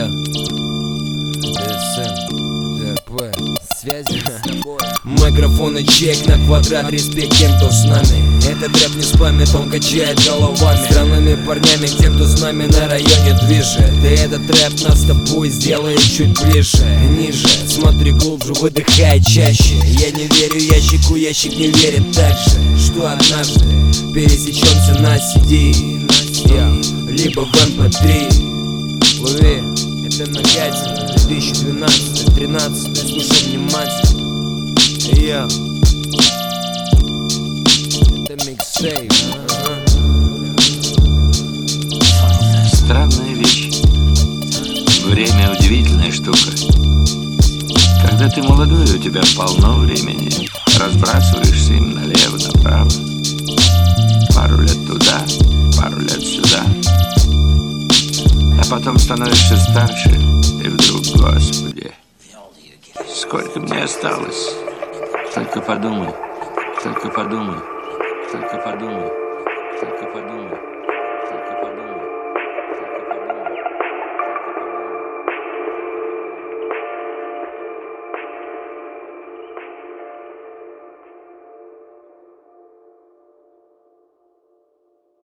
Я ДСМ, ДП, связи с тобой. Микрофон и чек на квадрат, респект тем, кто с нами. Этот рэп не спамит, он качает головами. Странными парнями, тем, кто с нами на районе движет. Да этот рэп нас с тобой сделает чуть ближе. Ниже, смотри глубже, выдыхай чаще. Я не верю ящику, ящик не верит так же, что однажды пересечемся на CD, либо в MP3. Лови, это нагатин, 2012-13, слушай внимательно. Я это миксейп. Странная вещь. Время удивительная штука. Когда ты молодой, у тебя полно времени. Разбрасываешься им налево, направо. Пару лет туда, пару лет сюда. А потом становишься старше, и вдруг, Господи, сколько мне осталось? Только подумай, только подумай, только подумай, только подумай.